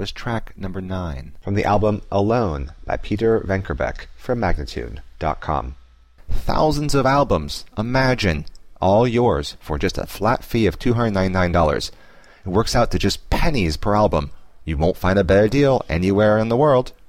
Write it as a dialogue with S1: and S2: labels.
S1: was track number 9.
S2: From the album Alone by Peter Venkerbeck from Magnitude.com.
S1: Thousands of albums, imagine, all yours for just a flat fee of $299. It works out to just pennies per album. You won't find a better deal anywhere in the world.